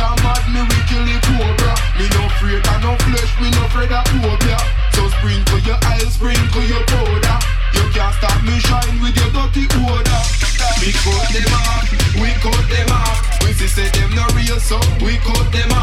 a mad, me we kill the cobra. Me no afraid of no flesh, me no afraid of phobia. So sprinkle your oil, sprinkle your powder. You can't stop me shine with your dirty odor. We cut them off, we cut them off. We see say them no real, so we cut them off.